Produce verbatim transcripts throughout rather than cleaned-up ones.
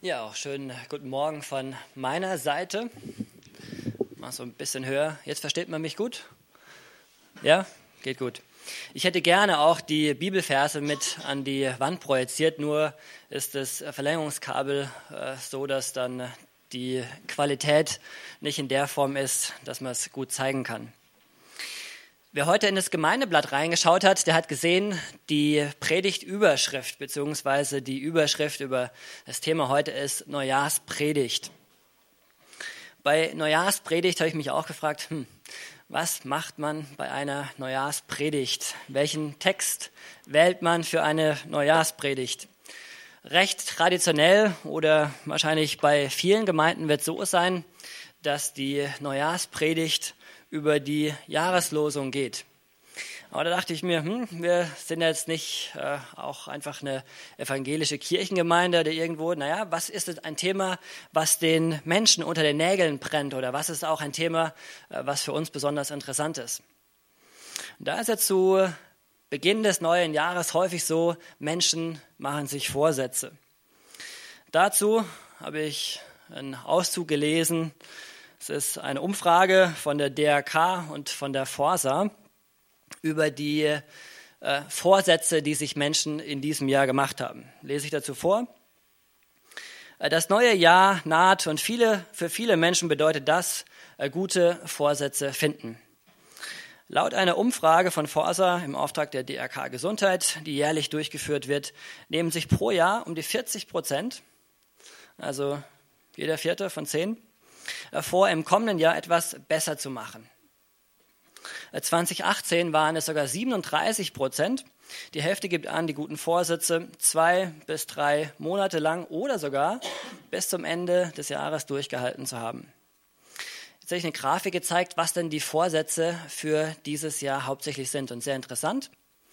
Ja, auch schönen guten Morgen von meiner Seite. Mal so ein bisschen höher. Jetzt versteht man mich gut? Ja, geht gut. Ich hätte gerne auch die Bibelverse mit an die Wand projiziert, nur ist das Verlängerungskabel äh, so, dass dann die Qualität nicht in der Form ist, dass man es gut zeigen kann. Wer heute in das Gemeindeblatt reingeschaut hat, der hat gesehen, die Predigtüberschrift bzw. die Überschrift über das Thema heute ist Neujahrspredigt. Bei Neujahrspredigt habe ich mich auch gefragt, hm, was macht man bei einer Neujahrspredigt? Welchen Text wählt man für eine Neujahrspredigt? Recht traditionell oder wahrscheinlich bei vielen Gemeinden wird es so sein, dass die Neujahrspredigt über die Jahreslosung geht. Aber da dachte ich mir, hm, wir sind jetzt nicht äh, auch einfach eine evangelische Kirchengemeinde oder irgendwo. Naja, was ist es ein Thema, was den Menschen unter den Nägeln brennt? Oder was ist auch ein Thema, äh, was für uns besonders interessant ist? Und da ist jetzt zu Beginn des neuen Jahres häufig so, Menschen machen sich Vorsätze. Dazu habe ich einen Auszug gelesen. Es ist eine Umfrage von der D R K und von der Forsa über die äh, Vorsätze, die sich Menschen in diesem Jahr gemacht haben. Lese ich dazu vor. Das neue Jahr naht und viele, für viele Menschen bedeutet das, äh, gute Vorsätze finden. Laut einer Umfrage von Forsa im Auftrag der D R K Gesundheit, die jährlich durchgeführt wird, nehmen sich pro Jahr um die vierzig Prozent, also jeder Vierte von zehn, vor, im kommenden Jahr etwas besser zu machen. zwanzig achtzehn waren es sogar siebenunddreißig Prozent. Die Hälfte gibt an, die guten Vorsätze zwei bis drei Monate lang oder sogar bis zum Ende des Jahres durchgehalten zu haben. Jetzt habe ich eine Grafik gezeigt, was denn die Vorsätze für dieses Jahr hauptsächlich sind. Und sehr interessant,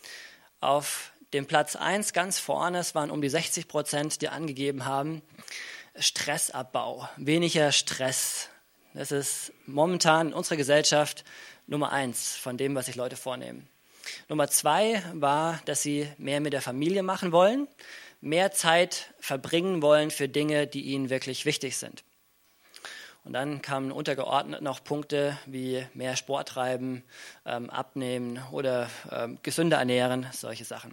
auf dem Platz eins ganz vorne, es waren um die sechzig Prozent, die angegeben haben, Stressabbau, weniger Stress. Das ist momentan in unserer Gesellschaft Nummer eins von dem, was sich Leute vornehmen. Nummer zwei war, dass sie mehr mit der Familie machen wollen, mehr Zeit verbringen wollen für Dinge, die ihnen wirklich wichtig sind. Und dann kamen untergeordnet noch Punkte wie mehr Sport treiben, ähm, abnehmen oder ähm, gesünder ernähren, solche Sachen.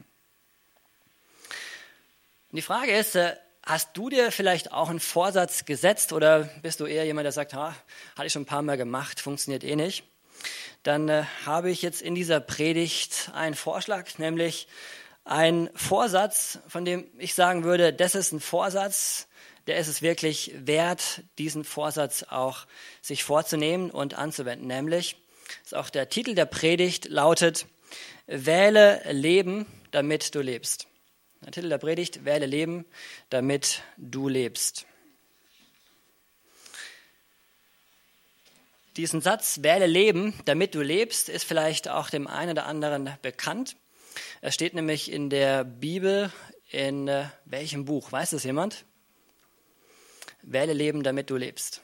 Und die Frage ist, äh, hast du dir vielleicht auch einen Vorsatz gesetzt oder bist du eher jemand, der sagt, ha, hatte ich schon ein paar Mal gemacht, funktioniert eh nicht? Dann äh, habe ich jetzt in dieser Predigt einen Vorschlag, nämlich einen Vorsatz, von dem ich sagen würde, das ist ein Vorsatz, der ist es wirklich wert, diesen Vorsatz auch sich vorzunehmen und anzuwenden. Nämlich, ist auch der Titel der Predigt lautet, wähle Leben, damit du lebst. Der Titel der Predigt, wähle Leben, damit du lebst. Diesen Satz, wähle Leben, damit du lebst, ist vielleicht auch dem einen oder anderen bekannt. Er steht nämlich in der Bibel, in äh, welchem Buch? Weiß das jemand? Wähle Leben, damit du lebst.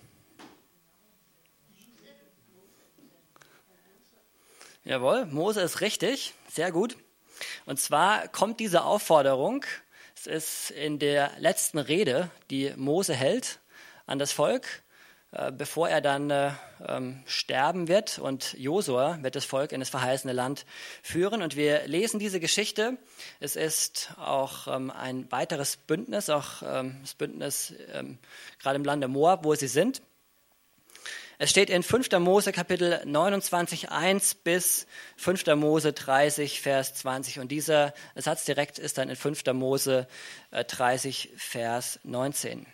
Jawohl, Mose ist richtig, sehr gut. Und zwar kommt diese Aufforderung, es ist in der letzten Rede, die Mose hält an das Volk, äh, bevor er dann äh, ähm, sterben wird und Josua wird das Volk in das verheißene Land führen. Und wir lesen diese Geschichte. Es ist auch ähm, ein weiteres Bündnis, auch ähm, das Bündnis ähm, gerade im Lande Moab, wo sie sind. Es steht in fünfter Mose Kapitel neunundzwanzig, eins bis fünfter Mose dreißig, Vers zwanzig. Und dieser Satz direkt ist dann in fünfter Mose dreißig, Vers neunzehn.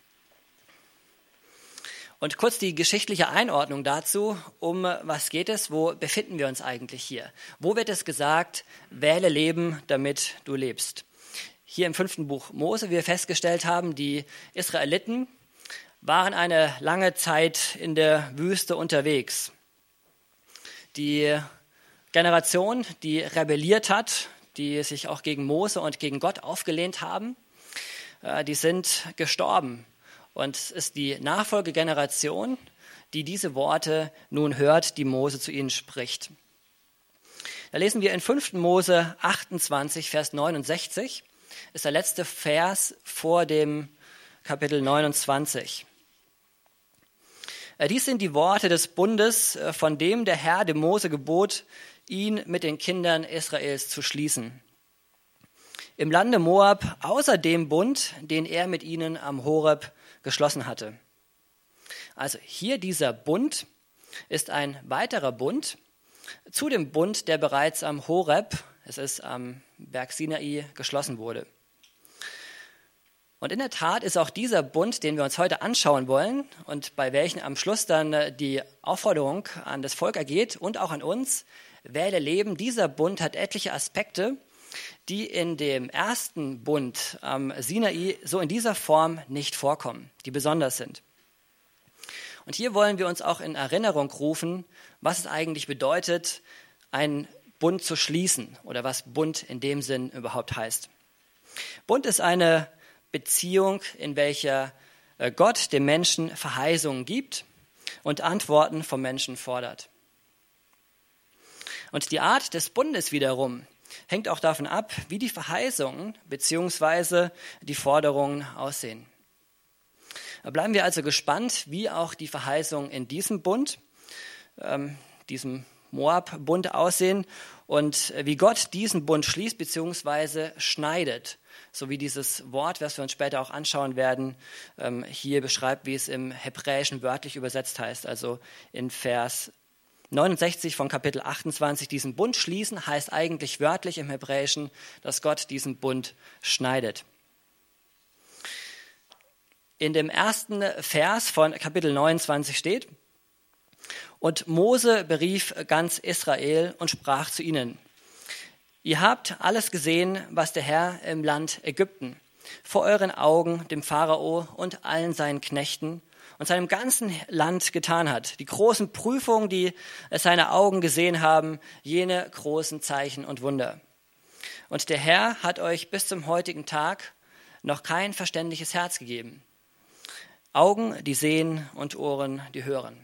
Und kurz die geschichtliche Einordnung dazu, um was geht es, wo befinden wir uns eigentlich hier? Wo wird es gesagt, wähle Leben, damit du lebst? Hier im fünften Buch Mose, wie wir festgestellt haben, die Israeliten waren eine lange Zeit in der Wüste unterwegs. Die Generation, die rebelliert hat, die sich auch gegen Mose und gegen Gott aufgelehnt haben, die sind gestorben. Und es ist die Nachfolgegeneration, die diese Worte nun hört, die Mose zu ihnen spricht. Da lesen wir in fünfter Mose achtundzwanzig, Vers neunundsechzig, ist der letzte Vers vor dem Kapitel neunundzwanzig. Dies sind die Worte des Bundes, von dem der Herr dem Mose gebot, ihn mit den Kindern Israels zu schließen. Im Lande Moab, außer dem Bund, den er mit ihnen am Horeb geschlossen hatte. Also hier dieser Bund ist ein weiterer Bund zu dem Bund, der bereits am Horeb, es ist am Berg Sinai, geschlossen wurde. Und in der Tat ist auch dieser Bund, den wir uns heute anschauen wollen und bei welchem am Schluss dann die Aufforderung an das Volk ergeht und auch an uns, wähle Leben, dieser Bund hat etliche Aspekte, die in dem ersten Bund am Sinai so in dieser Form nicht vorkommen, die besonders sind. Und hier wollen wir uns auch in Erinnerung rufen, was es eigentlich bedeutet, einen Bund zu schließen oder was Bund in dem Sinn überhaupt heißt. Bund ist eine Beziehung, in welcher Gott dem Menschen Verheißungen gibt und Antworten vom Menschen fordert. Und die Art des Bundes wiederum hängt auch davon ab, wie die Verheißungen bzw. die Forderungen aussehen. Bleiben wir also gespannt, wie auch die Verheißungen in diesem Bund, ähm, diesem Moab-Bund aussehen und wie Gott diesen Bund schließt bzw. schneidet, so wie dieses Wort, was wir uns später auch anschauen werden, ähm, hier beschreibt, wie es im Hebräischen wörtlich übersetzt heißt. Also in Vers neunundsechzig von Kapitel achtundzwanzig, diesen Bund schließen, heißt eigentlich wörtlich im Hebräischen, dass Gott diesen Bund schneidet. In dem ersten Vers von Kapitel neunundzwanzig steht: Und Mose berief ganz Israel und sprach zu ihnen: Ihr habt alles gesehen, was der Herr im Land Ägypten vor euren Augen dem Pharao und allen seinen Knechten und seinem ganzen Land getan hat. Die großen Prüfungen, die seine Augen gesehen haben, jene großen Zeichen und Wunder. Und der Herr hat euch bis zum heutigen Tag noch kein verständiges Herz gegeben. Augen, die sehen, und Ohren, die hören.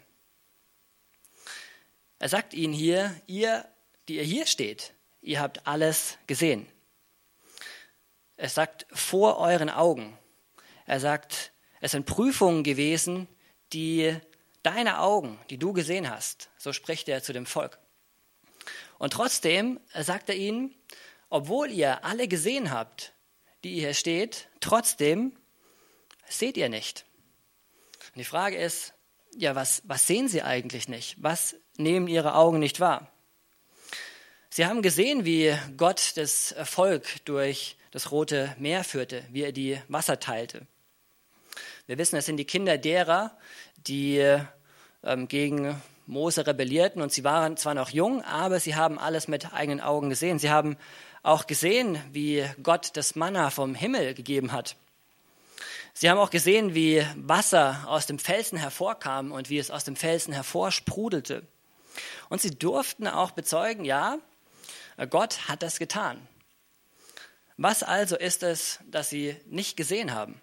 Er sagt ihnen hier, ihr, die ihr hier steht, ihr habt alles gesehen. Er sagt, vor euren Augen. Er sagt, es sind Prüfungen gewesen, die deine Augen, die du gesehen hast. So spricht er zu dem Volk. Und trotzdem sagt er ihnen, obwohl ihr alle gesehen habt, die ihr hier steht, trotzdem seht ihr nicht. Und die Frage ist, ja, was, was sehen sie eigentlich nicht? Was nehmen ihre Augen nicht wahr? Sie haben gesehen, wie Gott das Volk durch das Rote Meer führte, wie er die Wasser teilte. Wir wissen, es sind die Kinder derer, die ähm, gegen Mose rebellierten, und sie waren zwar noch jung, aber sie haben alles mit eigenen Augen gesehen. Sie haben auch gesehen, wie Gott das Manna vom Himmel gegeben hat. Sie haben auch gesehen, wie Wasser aus dem Felsen hervorkam und wie es aus dem Felsen hervorsprudelte. Und sie durften auch bezeugen, ja, Gott hat das getan. Was also ist es, das sie nicht gesehen haben?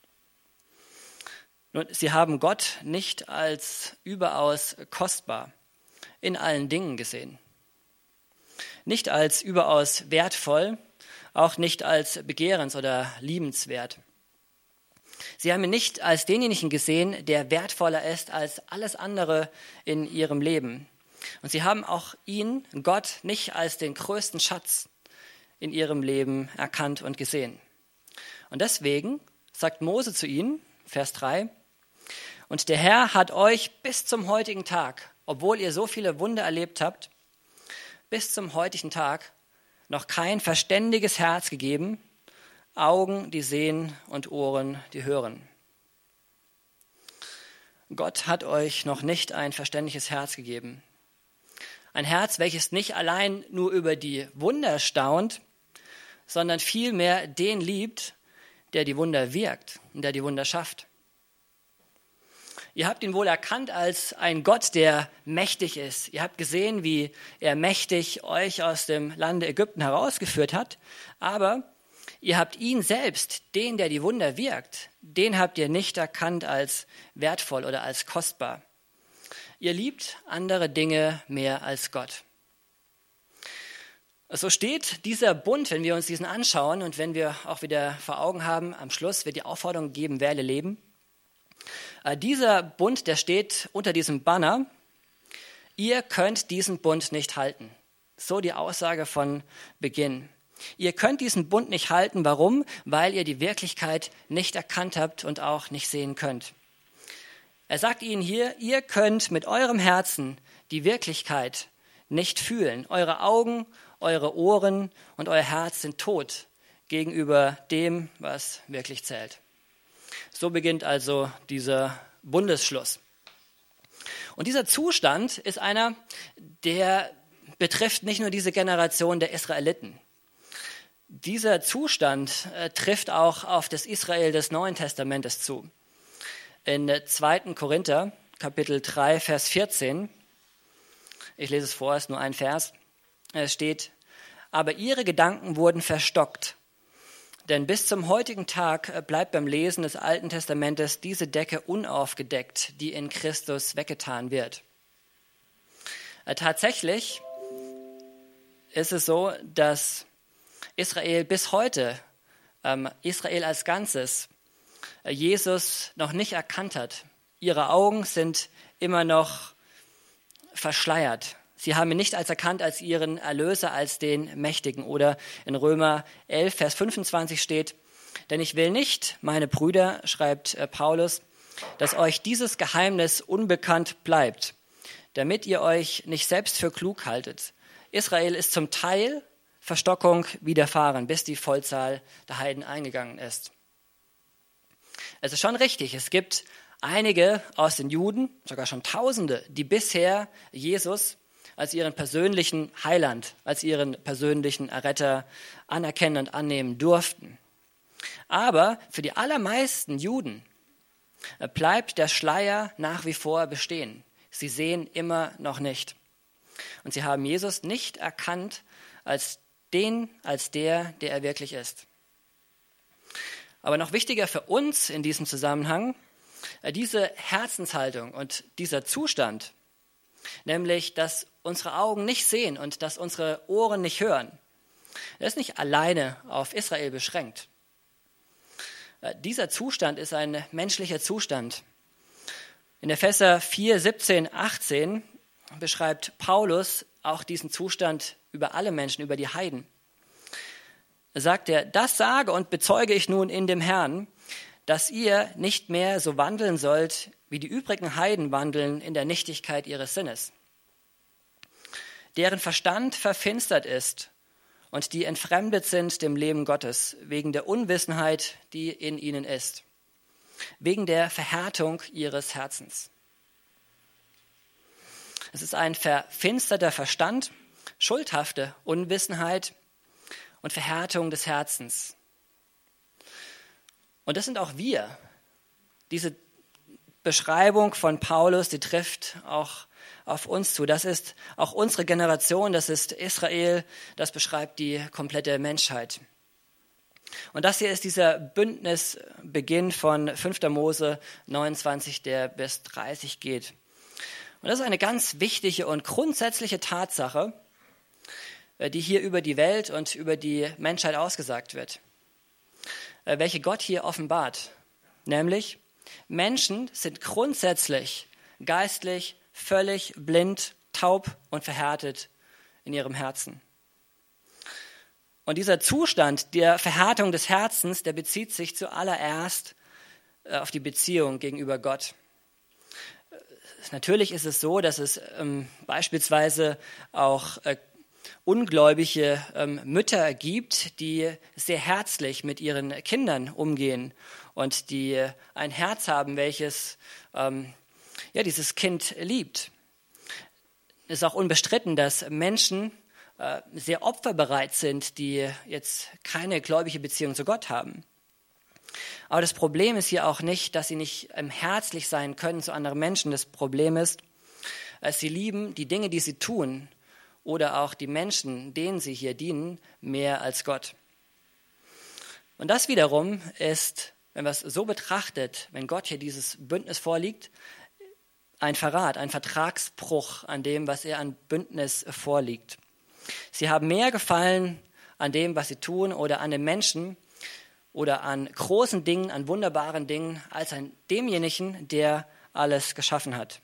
Nun, sie haben Gott nicht als überaus kostbar in allen Dingen gesehen. Nicht als überaus wertvoll, auch nicht als begehrens- oder liebenswert. Sie haben ihn nicht als denjenigen gesehen, der wertvoller ist als alles andere in ihrem Leben. Und sie haben auch ihn, Gott, nicht als den größten Schatz in ihrem Leben erkannt und gesehen. Und deswegen sagt Mose zu ihnen, Vers drei, und der Herr hat euch bis zum heutigen Tag, obwohl ihr so viele Wunder erlebt habt, bis zum heutigen Tag noch kein verständiges Herz gegeben, Augen, die sehen, und Ohren, die hören. Gott hat euch noch nicht ein verständiges Herz gegeben. Ein Herz, welches nicht allein nur über die Wunder staunt, sondern vielmehr den liebt, der die Wunder wirkt und der die Wunder schafft. Ihr habt ihn wohl erkannt als ein Gott, der mächtig ist. Ihr habt gesehen, wie er mächtig euch aus dem Lande Ägypten herausgeführt hat, aber ihr habt ihn selbst, den, der die Wunder wirkt, den habt ihr nicht erkannt als wertvoll oder als kostbar. Ihr liebt andere Dinge mehr als Gott. So steht dieser Bund, wenn wir uns diesen anschauen und wenn wir auch wieder vor Augen haben, am Schluss wird die Aufforderung gegeben, wähle Leben. Äh, dieser Bund, der steht unter diesem Banner, ihr könnt diesen Bund nicht halten. So die Aussage von Beginn. Ihr könnt diesen Bund nicht halten. Warum? Weil ihr die Wirklichkeit nicht erkannt habt und auch nicht sehen könnt. Er sagt ihnen hier, ihr könnt mit eurem Herzen die Wirklichkeit nicht fühlen. Eure Augen, eure Ohren und euer Herz sind tot gegenüber dem, was wirklich zählt. So beginnt also dieser Bundesschluss. Und dieser Zustand ist einer, der betrifft nicht nur diese Generation der Israeliten. Dieser Zustand äh, trifft auch auf das Israel des Neuen Testamentes zu. In zweiten Korinther, Kapitel drei, Vers vierzehn, ich lese es vor, es ist nur ein Vers, es steht, aber ihre Gedanken wurden verstockt, denn bis zum heutigen Tag bleibt beim Lesen des Alten Testamentes diese Decke unaufgedeckt, die in Christus weggetan wird. Äh, tatsächlich ist es so, dass Israel bis heute, ähm, Israel als Ganzes, äh, Jesus noch nicht erkannt hat. Ihre Augen sind immer noch verschleiert. Sie haben ihn nicht als erkannt als ihren Erlöser, als den Mächtigen. Oder in Römer elf, Vers fünfundzwanzig steht, denn ich will nicht, meine Brüder, schreibt äh, Paulus, dass euch dieses Geheimnis unbekannt bleibt, damit ihr euch nicht selbst für klug haltet. Israel ist zum Teil Verstockung widerfahren, bis die Vollzahl der Heiden eingegangen ist. Es ist schon richtig, es gibt einige aus den Juden, sogar schon Tausende, die bisher Jesus als ihren persönlichen Heiland, als ihren persönlichen Erretter anerkennen und annehmen durften. Aber für die allermeisten Juden bleibt der Schleier nach wie vor bestehen. Sie sehen immer noch nicht. Und sie haben Jesus nicht erkannt als den, als der, der er wirklich ist. Aber noch wichtiger für uns in diesem Zusammenhang, diese Herzenshaltung und dieser Zustand, nämlich, dass unsere Augen nicht sehen und dass unsere Ohren nicht hören, das ist nicht alleine auf Israel beschränkt. Dieser Zustand ist ein menschlicher Zustand. In Epheser vier, siebzehn, achtzehn beschreibt Paulus auch diesen Zustand über alle Menschen, über die Heiden. Da sagt er, das sage und bezeuge ich nun in dem Herrn, dass ihr nicht mehr so wandeln sollt, wie die übrigen Heiden wandeln in der Nichtigkeit ihres Sinnes, deren Verstand verfinstert ist und die entfremdet sind dem Leben Gottes, wegen der Unwissenheit, die in ihnen ist, wegen der Verhärtung ihres Herzens. Es ist ein verfinsterter Verstand, schuldhafte Unwissenheit und Verhärtung des Herzens. Und das sind auch wir. Diese Beschreibung von Paulus, die trifft auch auf uns zu. Das ist auch unsere Generation, das ist Israel, das beschreibt die komplette Menschheit. Und das hier ist dieser Bündnisbeginn von fünfter Mose neunundzwanzig, der bis dreißig geht. Und das ist eine ganz wichtige und grundsätzliche Tatsache, die hier über die Welt und über die Menschheit ausgesagt wird, welche Gott hier offenbart. Nämlich, Menschen sind grundsätzlich geistlich völlig blind, taub und verhärtet in ihrem Herzen. Und dieser Zustand der Verhärtung des Herzens, der bezieht sich zuallererst auf die Beziehung gegenüber Gott. Natürlich ist es so, dass es ähm, beispielsweise auch äh, ungläubige ähm, Mütter gibt, die sehr herzlich mit ihren Kindern umgehen und die äh, ein Herz haben, welches ähm, ja, dieses Kind liebt. Es ist auch unbestritten, dass Menschen äh, sehr opferbereit sind, die jetzt keine gläubige Beziehung zu Gott haben. Aber das Problem ist hier auch nicht, dass sie nicht ähm, herzlich sein können zu anderen Menschen. Das Problem ist, dass sie lieben die Dinge, die sie tun, oder auch die Menschen, denen sie hier dienen, mehr als Gott. Und das wiederum ist, wenn man es so betrachtet, wenn Gott hier dieses Bündnis vorliegt, ein Verrat, ein Vertragsbruch an dem, was er an Bündnis vorliegt. Sie haben mehr Gefallen an dem, was sie tun oder an den Menschen oder an großen Dingen, an wunderbaren Dingen, als an demjenigen, der alles geschaffen hat.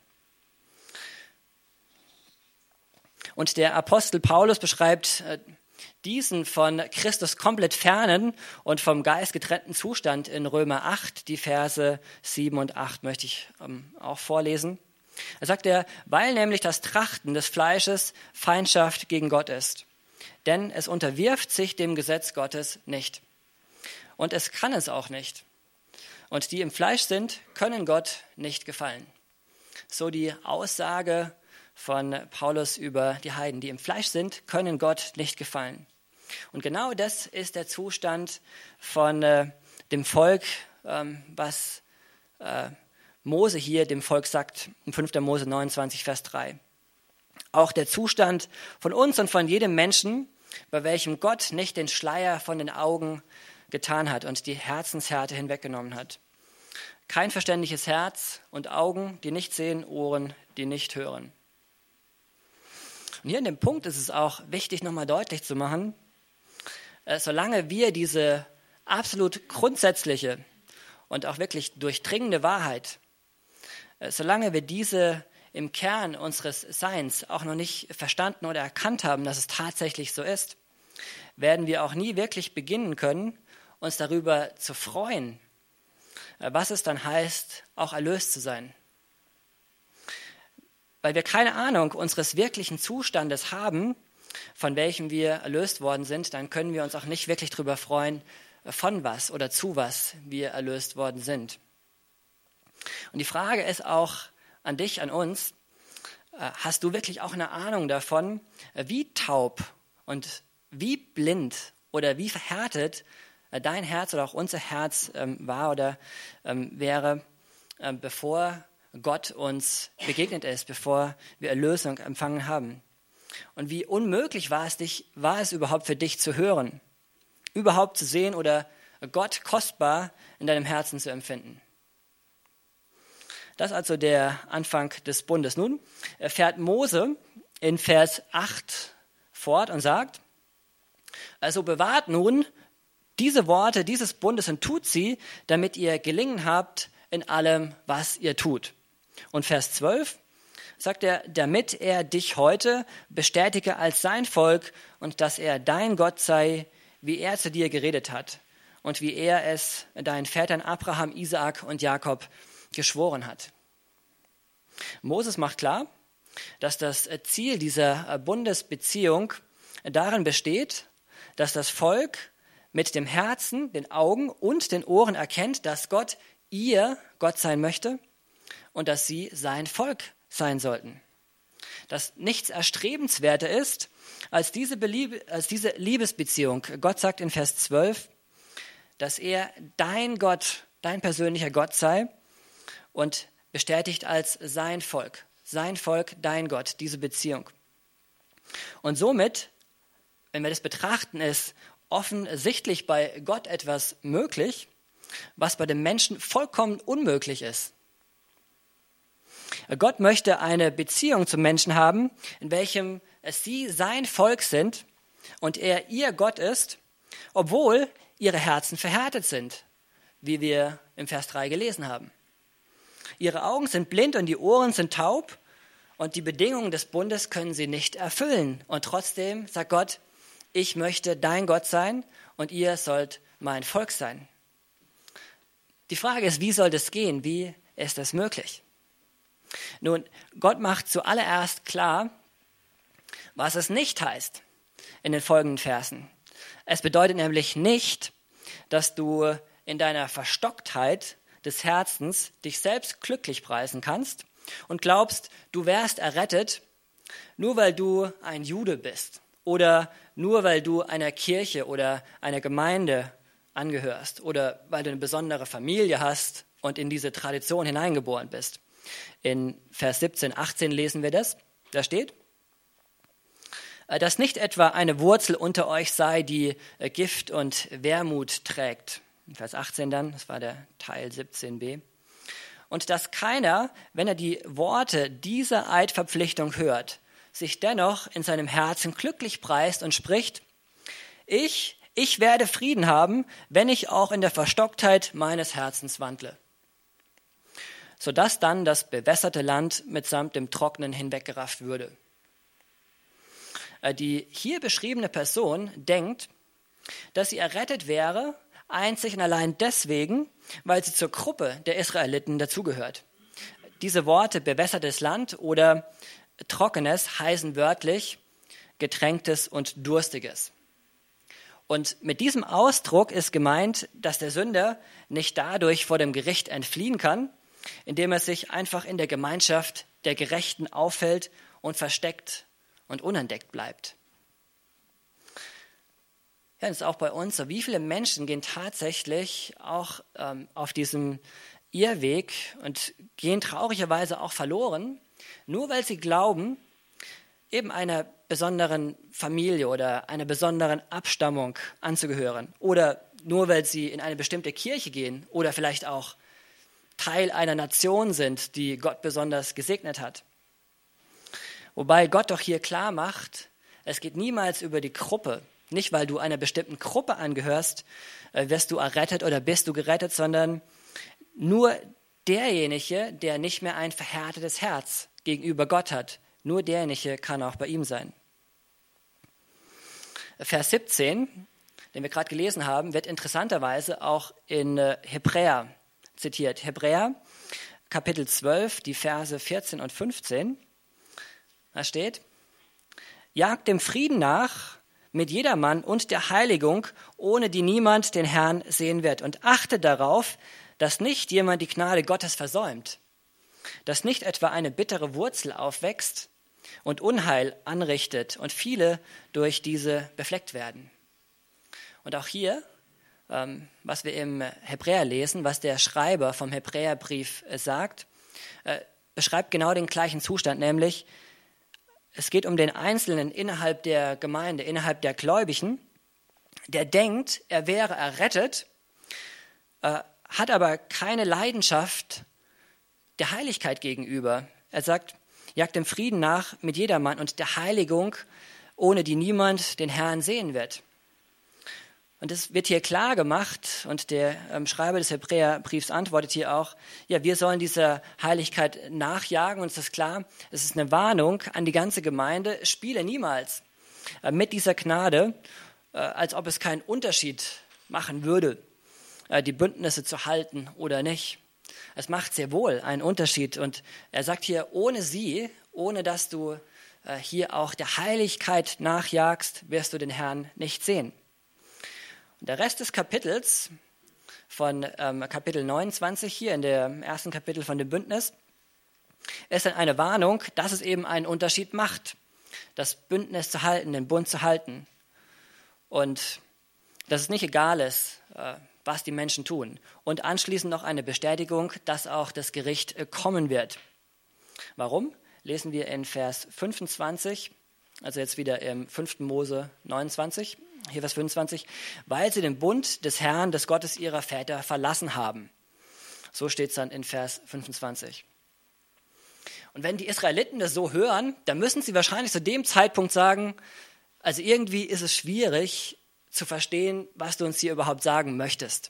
Und der Apostel Paulus beschreibt diesen von Christus komplett fernen und vom Geist getrennten Zustand in Römer acht, die Verse sieben und acht möchte ich ähm, auch vorlesen. Da sagt er, weil nämlich das Trachten des Fleisches Feindschaft gegen Gott ist, denn es unterwirft sich dem Gesetz Gottes nicht. Und es kann es auch nicht. Und die im Fleisch sind, können Gott nicht gefallen. So die Aussage von Paulus über die Heiden, die im Fleisch sind, können Gott nicht gefallen. Und genau das ist der Zustand von äh, dem Volk, ähm, was äh, Mose hier dem Volk sagt, in fünfter Mose neunundzwanzig, Vers drei. Auch der Zustand von uns und von jedem Menschen, bei welchem Gott nicht den Schleier von den Augen getan hat und die Herzenshärte hinweggenommen hat. Kein verständiges Herz und Augen, die nicht sehen, Ohren, die nicht hören. Und hier in dem Punkt ist es auch wichtig, nochmal deutlich zu machen, äh, solange wir diese absolut grundsätzliche und auch wirklich durchdringende Wahrheit, äh, solange wir diese im Kern unseres Seins auch noch nicht verstanden oder erkannt haben, dass es tatsächlich so ist, werden wir auch nie wirklich beginnen können, uns darüber zu freuen, äh, was es dann heißt, auch erlöst zu sein. Weil wir keine Ahnung unseres wirklichen Zustandes haben, von welchem wir erlöst worden sind, dann können wir uns auch nicht wirklich darüber freuen, von was oder zu was wir erlöst worden sind. Und die Frage ist auch an dich, an uns, hast du wirklich auch eine Ahnung davon, wie taub und wie blind oder wie verhärtet dein Herz oder auch unser Herz war oder wäre, bevor Gott uns begegnet ist, bevor wir Erlösung empfangen haben. Und wie unmöglich war es, dich, war es überhaupt für dich zu hören, überhaupt zu sehen oder Gott kostbar in deinem Herzen zu empfinden. Das ist also der Anfang des Bundes. Nun fährt Mose in Vers acht fort und sagt, also bewahrt nun diese Worte dieses Bundes und tut sie, damit ihr Gelingen habt in allem, was ihr tut. Und Vers zwölf sagt er, damit er dich heute bestätige als sein Volk und dass er dein Gott sei, wie er zu dir geredet hat und wie er es deinen Vätern Abraham, Isaak und Jakob geschworen hat. Moses macht klar, dass das Ziel dieser Bundesbeziehung darin besteht, dass das Volk mit dem Herzen, den Augen und den Ohren erkennt, dass Gott ihr Gott sein möchte und dass sie sein Volk sein sollten. Dass nichts erstrebenswerter ist als diese, Belieb- als diese Liebesbeziehung. Gott sagt in Vers zwölf, dass er dein Gott, dein persönlicher Gott sei und bestätigt als sein Volk. Sein Volk, dein Gott, diese Beziehung. Und somit, wenn wir das betrachten, ist offensichtlich bei Gott etwas möglich, was bei dem Menschen vollkommen unmöglich ist. Gott möchte eine Beziehung zum Menschen haben, in welchem sie sein Volk sind und er ihr Gott ist, obwohl ihre Herzen verhärtet sind, wie wir im Vers drei gelesen haben. Ihre Augen sind blind und die Ohren sind taub und die Bedingungen des Bundes können sie nicht erfüllen. Und trotzdem sagt Gott, ich möchte dein Gott sein und ihr sollt mein Volk sein. Die Frage ist, wie soll das gehen? Wie ist das möglich? Nun, Gott macht zuallererst klar, was es nicht heißt in den folgenden Versen. Es bedeutet nämlich nicht, dass du in deiner Verstocktheit des Herzens dich selbst glücklich preisen kannst und glaubst, du wärst errettet, nur weil du ein Jude bist oder nur weil du einer Kirche oder einer Gemeinde angehörst oder weil du eine besondere Familie hast und in diese Tradition hineingeboren bist. In Vers siebzehn, achtzehn lesen wir das. Da steht, dass nicht etwa eine Wurzel unter euch sei, die Gift und Wermut trägt. In Vers achtzehn dann, das war der Teil siebzehn b. Und dass keiner, wenn er die Worte dieser Eidverpflichtung hört, sich dennoch in seinem Herzen glücklich preist und spricht, ich, ich werde Frieden haben, wenn ich auch in der Verstocktheit meines Herzens wandle. Sodass dann das bewässerte Land mitsamt dem Trockenen hinweggerafft würde. Die hier beschriebene Person denkt, dass sie errettet wäre, einzig und allein deswegen, weil sie zur Gruppe der Israeliten dazugehört. Diese Worte bewässertes Land oder Trockenes heißen wörtlich Getränktes und Durstiges. Und mit diesem Ausdruck ist gemeint, dass der Sünder nicht dadurch vor dem Gericht entfliehen kann, indem er sich einfach in der Gemeinschaft der Gerechten auffällt und versteckt und unentdeckt bleibt. Ja, das ist auch bei uns so. Wie viele Menschen gehen tatsächlich auch ähm, auf diesem Irrweg und gehen traurigerweise auch verloren, nur weil sie glauben, eben einer besonderen Familie oder einer besonderen Abstammung anzugehören oder nur weil sie in eine bestimmte Kirche gehen oder vielleicht auch Teil einer Nation sind, die Gott besonders gesegnet hat. Wobei Gott doch hier klar macht, es geht niemals über die Gruppe. Nicht, weil du einer bestimmten Gruppe angehörst, wirst du errettet oder bist du gerettet, sondern nur derjenige, der nicht mehr ein verhärtetes Herz gegenüber Gott hat, nur derjenige kann auch bei ihm sein. Vers siebzehn, den wir gerade gelesen haben, wird interessanterweise auch in Hebräer zitiert. Hebräer, Kapitel zwölf, die Verse vierzehn und fünfzehn. Da steht, jagt dem Frieden nach mit jedermann und der Heiligung, ohne die niemand den Herrn sehen wird. Und achte darauf, dass nicht jemand die Gnade Gottes versäumt, dass nicht etwa eine bittere Wurzel aufwächst und Unheil anrichtet und viele durch diese befleckt werden. Und auch hier, ähm, was wir im Hebräer lesen, was der Schreiber vom Hebräerbrief äh, sagt, äh, beschreibt genau den gleichen Zustand, nämlich es geht um den Einzelnen innerhalb der Gemeinde, innerhalb der Gläubigen, der denkt, er wäre errettet, äh, hat aber keine Leidenschaft der Heiligkeit gegenüber. Er sagt, jagt dem Frieden nach mit jedermann und der Heiligung, ohne die niemand den Herrn sehen wird. Und es wird hier klar gemacht, und der ähm, Schreiber des Hebräerbriefs antwortet hier auch, ja, wir sollen dieser Heiligkeit nachjagen, und es ist klar, es ist eine Warnung an die ganze Gemeinde, spiele niemals äh, mit dieser Gnade, äh, als ob es keinen Unterschied machen würde, äh, die Bündnisse zu halten oder nicht. Es macht sehr wohl einen Unterschied, und er sagt hier, ohne sie, ohne dass du äh, hier auch der Heiligkeit nachjagst, wirst du den Herrn nicht sehen. Der Rest des Kapitels, von ähm, Kapitel neunundzwanzig hier, in dem ersten Kapitel von dem Bündnis, ist dann eine Warnung, dass es eben einen Unterschied macht, das Bündnis zu halten, den Bund zu halten. Und dass es nicht egal ist, äh, was die Menschen tun. Und anschließend noch eine Bestätigung, dass auch das Gericht äh, kommen wird. Warum? Lesen wir in Vers fünfundzwanzig, also jetzt wieder im fünften Mose neunundzwanzig. Hier Vers fünfundzwanzig, weil sie den Bund des Herrn, des Gottes ihrer Väter verlassen haben. So steht es dann in Vers fünfundzwanzig. Und wenn die Israeliten das so hören, dann müssen sie wahrscheinlich zu dem Zeitpunkt sagen, also irgendwie ist es schwierig zu verstehen, was du uns hier überhaupt sagen möchtest.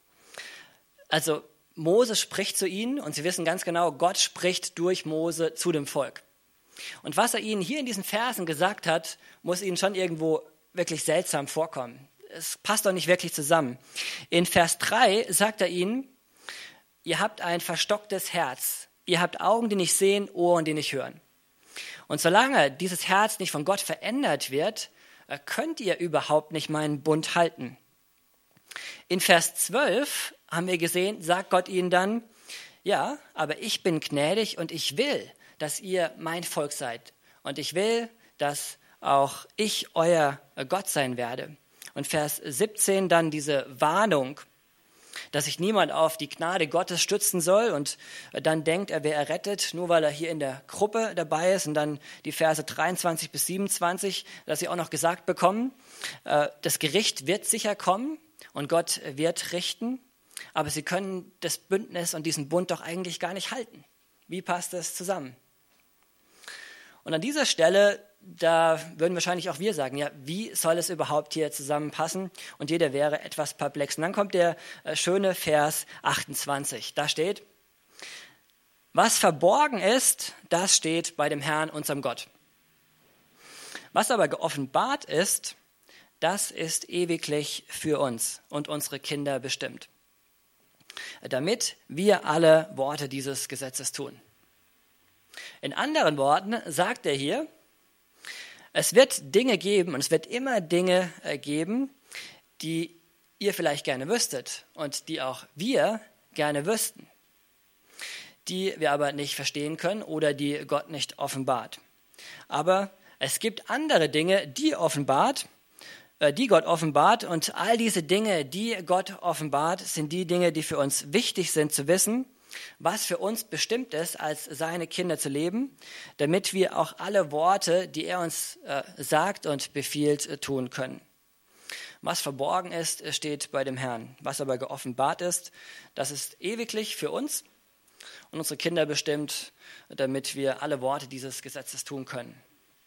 Also Mose spricht zu ihnen und sie wissen ganz genau, Gott spricht durch Mose zu dem Volk. Und was er ihnen hier in diesen Versen gesagt hat, muss ihnen schon irgendwo wirklich seltsam vorkommen. Es passt doch nicht wirklich zusammen. In Vers drei sagt er ihnen, ihr habt ein verstocktes Herz. Ihr habt Augen, die nicht sehen, Ohren, die nicht hören. Und solange dieses Herz nicht von Gott verändert wird, könnt ihr überhaupt nicht meinen Bund halten. In Vers zwölf haben wir gesehen, sagt Gott ihnen dann, ja, aber ich bin gnädig und ich will, dass ihr mein Volk seid. Und ich will, dass auch ich euer Gott sein werde. Und Vers siebzehn dann diese Warnung, dass sich niemand auf die Gnade Gottes stützen soll und dann denkt, er wäre errettet, nur weil er hier in der Gruppe dabei ist. Und dann die Verse dreiundzwanzig bis siebenundzwanzig, dass sie auch noch gesagt bekommen, das Gericht wird sicher kommen und Gott wird richten, aber sie können das Bündnis und diesen Bund doch eigentlich gar nicht halten. Wie passt das zusammen? Und an dieser Stelle, da würden wahrscheinlich auch wir sagen, ja, wie soll es überhaupt hier zusammenpassen? Und jeder wäre etwas perplex. Und dann kommt der äh, schöne Vers achtundzwanzig. Da steht, was verborgen ist, das steht bei dem Herrn, unserem Gott. Was aber geoffenbart ist, das ist ewiglich für uns und unsere Kinder bestimmt, damit wir alle Worte dieses Gesetzes tun. In anderen Worten sagt er hier, es wird Dinge geben und es wird immer Dinge geben, die ihr vielleicht gerne wüsstet und die auch wir gerne wüssten, die wir aber nicht verstehen können oder die Gott nicht offenbart. Aber es gibt andere Dinge, die offenbart, äh, die Gott offenbart, und all diese Dinge, die Gott offenbart, sind die Dinge, die für uns wichtig sind zu wissen, was für uns bestimmt ist, als seine Kinder zu leben, damit wir auch alle Worte, die er uns äh, sagt und befiehlt, äh, tun können. Was verborgen ist, steht bei dem Herrn. Was aber geoffenbart ist, das ist ewiglich für uns und unsere Kinder bestimmt, damit wir alle Worte dieses Gesetzes tun können.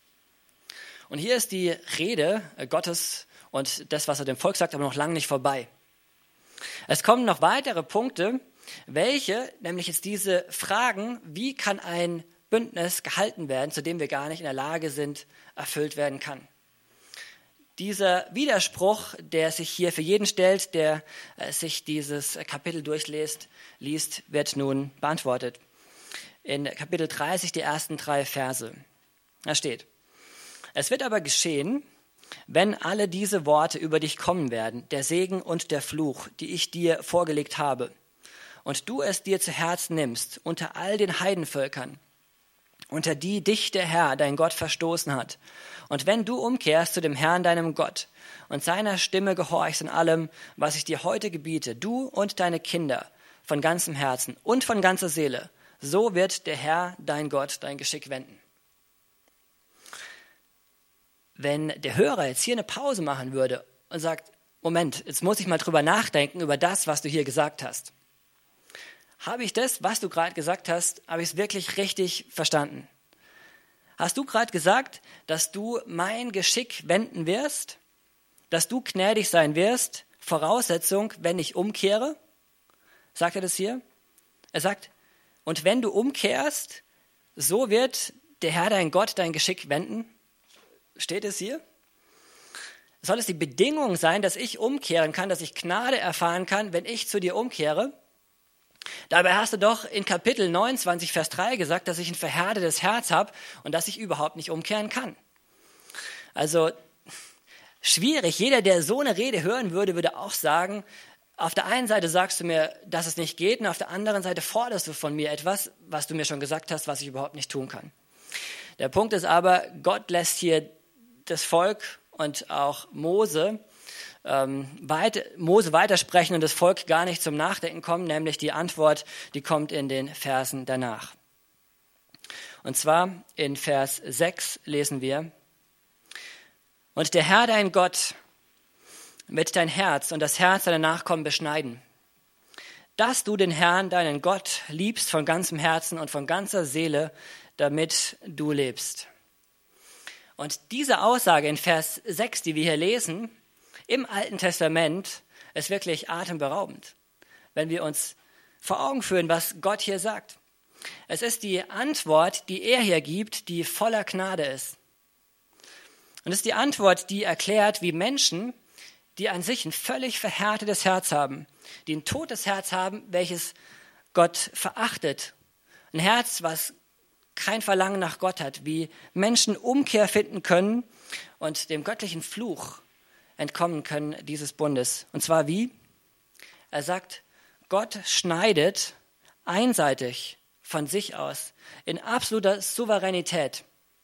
Und hier ist die Rede Gottes und das, was er dem Volk sagt, aber noch lange nicht vorbei. Es kommen noch weitere Punkte, welche, nämlich jetzt diese Fragen, wie kann ein Bündnis gehalten werden, zu dem wir gar nicht in der Lage sind, erfüllt werden kann. Dieser Widerspruch, der sich hier für jeden stellt, der äh, sich dieses Kapitel durchliest, liest, wird nun beantwortet. In Kapitel dreißig, die ersten drei Verse. Da steht: Es wird aber geschehen, wenn alle diese Worte über dich kommen werden, der Segen und der Fluch, die ich dir vorgelegt habe, und du es dir zu Herzen nimmst unter all den Heidenvölkern, unter die dich der Herr, dein Gott, verstoßen hat. Und wenn du umkehrst zu dem Herrn, deinem Gott, und seiner Stimme gehorchst in allem, was ich dir heute gebiete, du und deine Kinder, von ganzem Herzen und von ganzer Seele, so wird der Herr, dein Gott, dein Geschick wenden. Wenn der Hörer jetzt hier eine Pause machen würde und sagt, Moment, jetzt muss ich mal drüber nachdenken, über das, was du hier gesagt hast. Habe ich das, was du gerade gesagt hast, habe ich es wirklich richtig verstanden? Hast du gerade gesagt, dass du mein Geschick wenden wirst? Dass du gnädig sein wirst? Voraussetzung, wenn ich umkehre? Sagt er das hier? Er sagt, und wenn du umkehrst, so wird der Herr, dein Gott, dein Geschick wenden? Steht es hier? Soll es die Bedingung sein, dass ich umkehren kann, dass ich Gnade erfahren kann, wenn ich zu dir umkehre? Dabei hast du doch in Kapitel neunundzwanzig, Vers drei gesagt, dass ich ein verhärtetes Herz habe und dass ich überhaupt nicht umkehren kann. Also schwierig. Jeder, der so eine Rede hören würde, würde auch sagen, auf der einen Seite sagst du mir, dass es nicht geht, und auf der anderen Seite forderst du von mir etwas, was du mir schon gesagt hast, was ich überhaupt nicht tun kann. Der Punkt ist aber, Gott lässt hier das Volk und auch Mose Ähm, weit, Mose weitersprechen und das Volk gar nicht zum Nachdenken kommen, nämlich die Antwort, die kommt in den Versen danach. Und zwar in Vers sechs lesen wir: Und der Herr, dein Gott, wird dein Herz und das Herz deiner Nachkommen beschneiden, dass du den Herrn, deinen Gott, liebst von ganzem Herzen und von ganzer Seele, damit du lebst. Und diese Aussage in Vers sechs, die wir hier lesen, im Alten Testament, ist wirklich atemberaubend, wenn wir uns vor Augen führen, was Gott hier sagt. Es ist die Antwort, die er hier gibt, die voller Gnade ist. Und es ist die Antwort, die erklärt, wie Menschen, die an sich ein völlig verhärtetes Herz haben, die ein totes Herz haben, welches Gott verachtet, ein Herz, was kein Verlangen nach Gott hat, wie Menschen Umkehr finden können und dem göttlichen Fluch entkommen können dieses Bundes. Und zwar wie? Er sagt, Gott schneidet einseitig von sich aus in absoluter Souveränität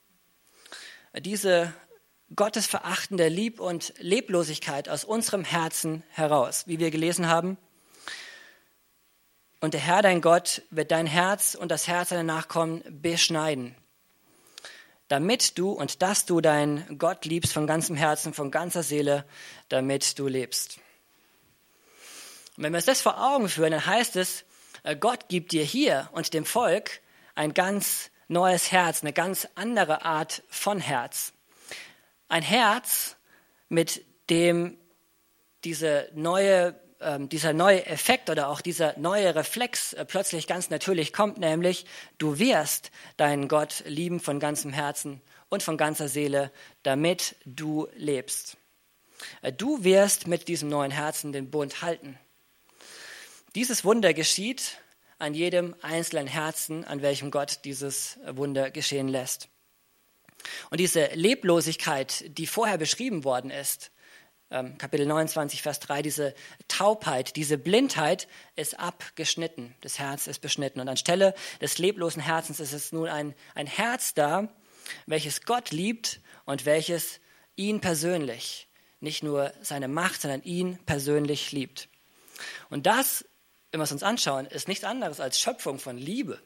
diese gottesverachtende Lieb- und Leblosigkeit aus unserem Herzen heraus, wie wir gelesen haben. Und der Herr, dein Gott, wird dein Herz und das Herz deiner Nachkommen beschneiden, damit du und dass du deinen Gott liebst von ganzem Herzen, von ganzer Seele, damit du lebst. Und wenn wir uns das vor Augen führen, dann heißt es, Gott gibt dir hier und dem Volk ein ganz neues Herz, eine ganz andere Art von Herz. Ein Herz, mit dem diese neue, äh, dieser neue Effekt oder auch dieser neue Reflex äh, plötzlich ganz natürlich kommt, nämlich du wirst deinen Gott lieben von ganzem Herzen und von ganzer Seele, damit du lebst. Äh, du wirst mit diesem neuen Herzen den Bund halten. Dieses Wunder geschieht an jedem einzelnen Herzen, an welchem Gott dieses Wunder geschehen lässt. Und diese Leblosigkeit, die vorher beschrieben worden ist, ähm, Kapitel neunundzwanzig, Vers drei, diese Taubheit, diese Blindheit ist abgeschnitten. Das Herz ist beschnitten. Und anstelle des leblosen Herzens ist es nun ein, ein Herz da, welches Gott liebt und welches ihn persönlich, nicht nur seine Macht, sondern ihn persönlich liebt. Und das, wenn wir es uns anschauen, ist nichts anderes als Schöpfung von Liebe.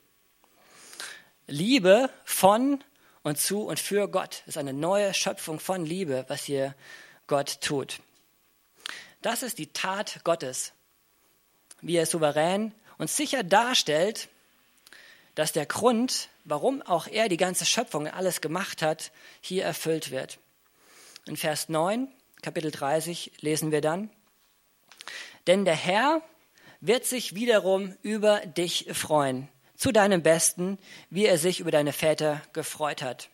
Liebe von und zu und für Gott ist eine neue Schöpfung von Liebe, was hier Gott tut. Das ist die Tat Gottes, wie er souverän und sicher darstellt, dass der Grund, warum auch er die ganze Schöpfung und alles gemacht hat, hier erfüllt wird. In Vers neun, Kapitel dreißig, lesen wir dann: Denn der Herr wird sich wiederum über dich freuen, zu deinem Besten, wie er sich über deine Väter gefreut hat.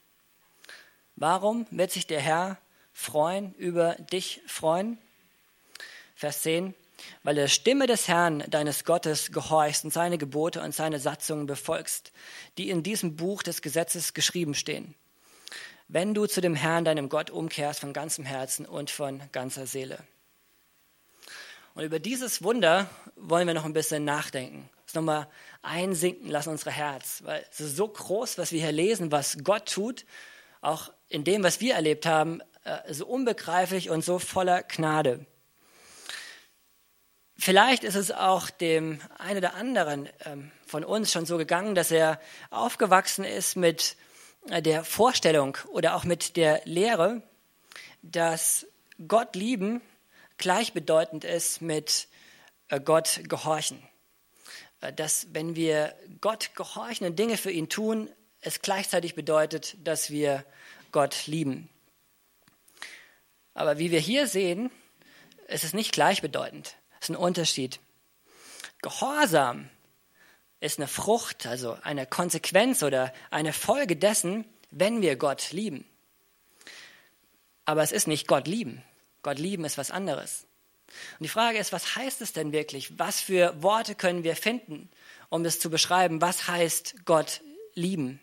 Warum wird sich der Herr freuen, über dich freuen? Vers zehn, weil du der Stimme des Herrn, deines Gottes, gehorchst und seine Gebote und seine Satzungen befolgst, die in diesem Buch des Gesetzes geschrieben stehen. Wenn du zu dem Herrn, deinem Gott, umkehrst von ganzem Herzen und von ganzer Seele. Und über dieses Wunder wollen wir noch ein bisschen nachdenken. Das nochmal einsinken lassen, unser Herz. Weil es ist so groß, was wir hier lesen, was Gott tut, auch in dem, was wir erlebt haben, so unbegreiflich und so voller Gnade. Vielleicht ist es auch dem einen oder anderen von uns schon so gegangen, dass er aufgewachsen ist mit der Vorstellung oder auch mit der Lehre, dass Gott lieben gleichbedeutend ist mit Gott gehorchen. Dass wenn wir Gott gehorchen und Dinge für ihn tun, es gleichzeitig bedeutet, dass wir Gott lieben. Aber wie wir hier sehen, ist es nicht gleichbedeutend. Es ist ein Unterschied. Gehorsam ist eine Frucht, also eine Konsequenz oder eine Folge dessen, wenn wir Gott lieben. Aber es ist nicht Gott lieben. Gott lieben ist was anderes. Und die Frage ist, was heißt es denn wirklich? Was für Worte können wir finden, um das zu beschreiben? Was heißt Gott lieben?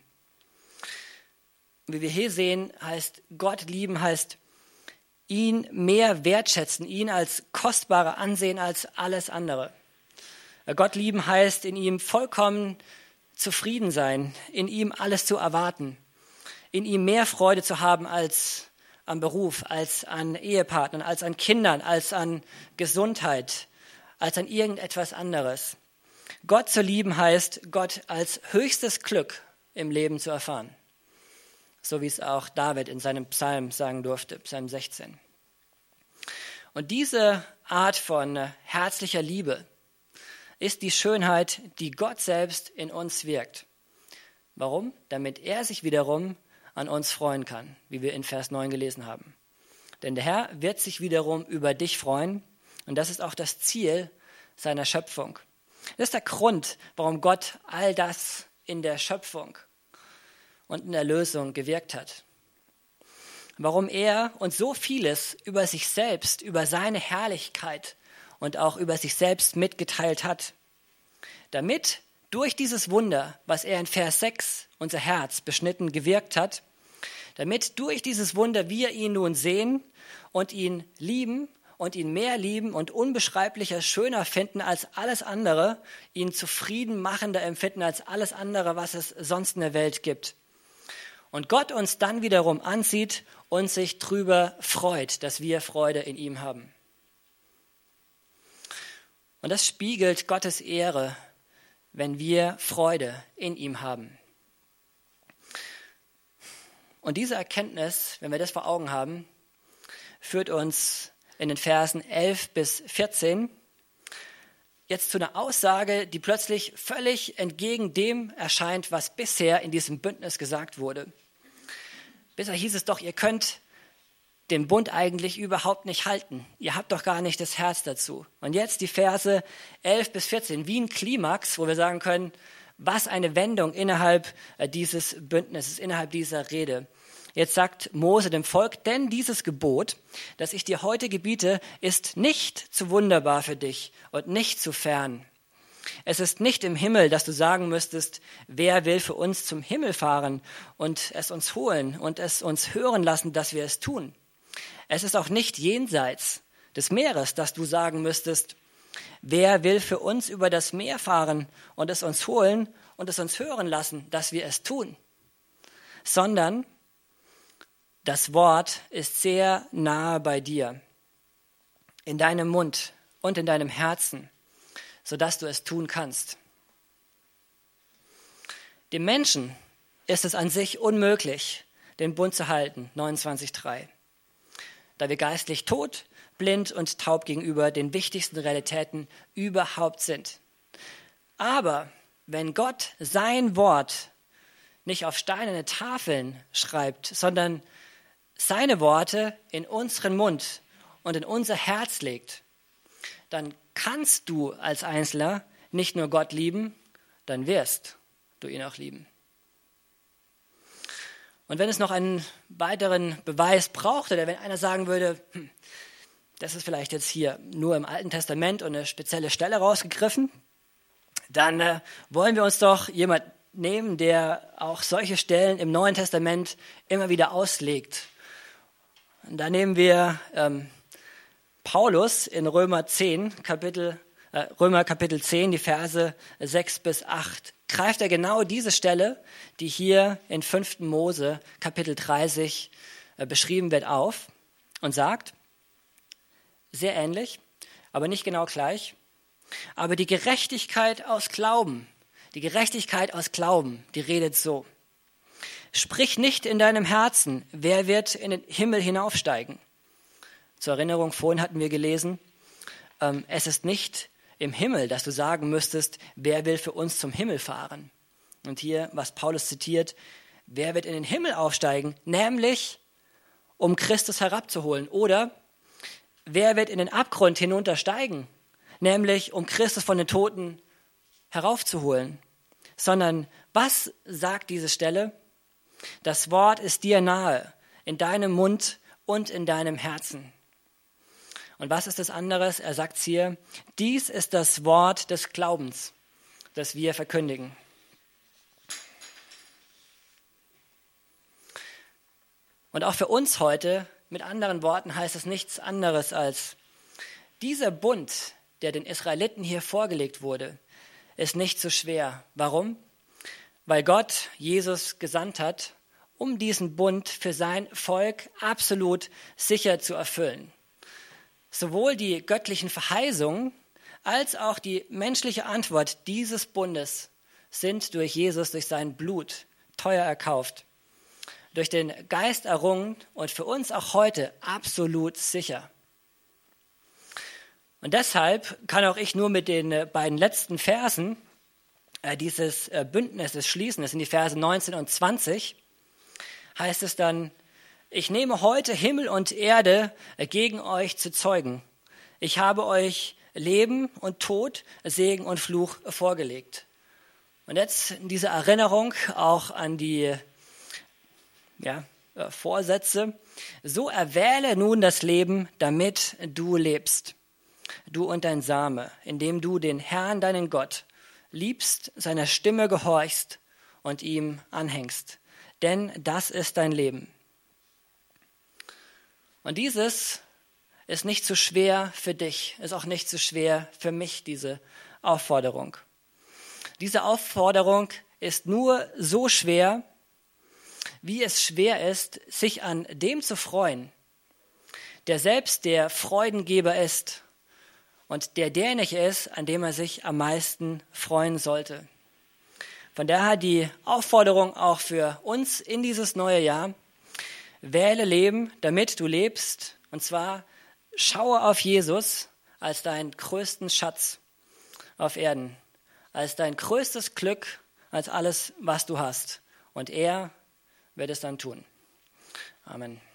Wie wir hier sehen, heißt Gott lieben, heißt ihn mehr wertschätzen, ihn als kostbarer ansehen als alles andere. Gott lieben heißt in ihm vollkommen zufrieden sein, in ihm alles zu erwarten, in ihm mehr Freude zu haben als am Beruf, als an Ehepartnern, als an Kindern, als an Gesundheit, als an irgendetwas anderes. Gott zu lieben heißt, Gott als höchstes Glück im Leben zu erfahren. So wie es auch David in seinem Psalm sagen durfte, Psalm sechzehn. Und diese Art von herzlicher Liebe ist die Schönheit, die Gott selbst in uns wirkt. Warum? Damit er sich wiederum an uns freuen kann, wie wir in Vers neun gelesen haben. Denn der Herr wird sich wiederum über dich freuen und das ist auch das Ziel seiner Schöpfung. Das ist der Grund, warum Gott all das in der Schöpfung und in der Lösung gewirkt hat. Warum er uns so vieles über sich selbst, über seine Herrlichkeit und auch über sich selbst mitgeteilt hat. Damit durch dieses Wunder, was er in Vers sechs, unser Herz beschnitten, gewirkt hat, damit durch dieses Wunder wir ihn nun sehen und ihn lieben und ihn mehr lieben und unbeschreiblicher schöner finden als alles andere, ihn zufrieden machender empfinden als alles andere, was es sonst in der Welt gibt. Und Gott uns dann wiederum ansieht und sich drüber freut, dass wir Freude in ihm haben. Und das spiegelt Gottes Ehre, wenn wir Freude in ihm haben. Und diese Erkenntnis, wenn wir das vor Augen haben, führt uns in den Versen elf bis vierzehn jetzt zu einer Aussage, die plötzlich völlig entgegen dem erscheint, was bisher in diesem Bündnis gesagt wurde. Bisher hieß es doch, ihr könnt den Bund eigentlich überhaupt nicht halten. Ihr habt doch gar nicht das Herz dazu. Und jetzt die Verse elf bis vierzehn, wie ein Klimax, wo wir sagen können, was eine Wendung innerhalb dieses Bündnisses, innerhalb dieser Rede. Jetzt sagt Mose dem Volk, denn dieses Gebot, das ich dir heute gebiete, ist nicht zu wunderbar für dich und nicht zu fern. Es ist nicht im Himmel, dass du sagen müsstest, wer will für uns zum Himmel fahren und es uns holen und es uns hören lassen, dass wir es tun. Es ist auch nicht jenseits des Meeres, dass du sagen müsstest, wer will für uns über das Meer fahren und es uns holen und es uns hören lassen, dass wir es tun. Sondern das Wort ist sehr nahe bei dir, in deinem Mund und in deinem Herzen, sodass du es tun kannst. Dem Menschen ist es an sich unmöglich, den Bund zu halten, neunundzwanzig drei, da wir geistlich tot, blind und taub gegenüber den wichtigsten Realitäten überhaupt sind. Aber wenn Gott sein Wort nicht auf steinerne Tafeln schreibt, sondern seine Worte in unseren Mund und in unser Herz legt, dann kannst du als Einzelner nicht nur Gott lieben, dann wirst du ihn auch lieben. Und wenn es noch einen weiteren Beweis braucht, oder wenn einer sagen würde, hm, das ist vielleicht jetzt hier nur im Alten Testament und eine spezielle Stelle rausgegriffen, dann äh, wollen wir uns doch jemand nehmen, der auch solche Stellen im Neuen Testament immer wieder auslegt. Und da nehmen wir ähm, Paulus in Römer zehn, Kapitel, äh, Römer Kapitel zehn, die Verse sechs bis acht. Greift er genau diese Stelle, die hier in fünften Mose, Kapitel dreißig, äh, beschrieben wird, auf und sagt, sehr ähnlich, aber nicht genau gleich, aber die Gerechtigkeit aus Glauben, die Gerechtigkeit aus Glauben, die redet so. Sprich nicht in deinem Herzen, wer wird in den Himmel hinaufsteigen. Zur Erinnerung, vorhin hatten wir gelesen, ähm, es ist nicht im Himmel, dass du sagen müsstest, wer will für uns zum Himmel fahren. Und hier, was Paulus zitiert, wer wird in den Himmel aufsteigen, nämlich um Christus herabzuholen. Oder wer wird in den Abgrund hinuntersteigen, nämlich um Christus von den Toten heraufzuholen. Sondern was sagt diese Stelle? Das Wort ist dir nahe, in deinem Mund und in deinem Herzen. Und was ist das anderes? Er sagt hier, dies ist das Wort des Glaubens, das wir verkündigen. Und auch für uns heute, mit anderen Worten, heißt es nichts anderes als, dieser Bund, der den Israeliten hier vorgelegt wurde, ist nicht so schwer. Warum? Weil Gott Jesus gesandt hat, um diesen Bund für sein Volk absolut sicher zu erfüllen. Sowohl die göttlichen Verheißungen als auch die menschliche Antwort dieses Bundes sind durch Jesus, durch sein Blut teuer erkauft, durch den Geist errungen und für uns auch heute absolut sicher. Und deshalb kann auch ich nur mit den beiden letzten Versen dieses Bündnisses schließen. Das sind die Verse neunzehn und zwanzig. Heißt es dann, ich nehme heute Himmel und Erde gegen euch zu Zeugen. Ich habe euch Leben und Tod, Segen und Fluch vorgelegt. Und jetzt diese Erinnerung auch an die ja, Vorsätze. So erwähle nun das Leben, damit du lebst, du und dein Same, indem du den Herrn, deinen Gott, liebst, seiner Stimme gehorchst und ihm anhängst. Denn das ist dein Leben. Und dieses ist nicht zu schwer für dich, ist auch nicht zu schwer für mich, diese Aufforderung. Diese Aufforderung ist nur so schwer, wie es schwer ist, sich an dem zu freuen, der selbst der Freudengeber ist und der derjenige ist, an dem er sich am meisten freuen sollte. Von daher die Aufforderung auch für uns in dieses neue Jahr: Wähle Leben, damit du lebst, und zwar schaue auf Jesus als deinen größten Schatz auf Erden als dein größtes Glück, als alles, was du hast. Und er wird es dann tun. Amen.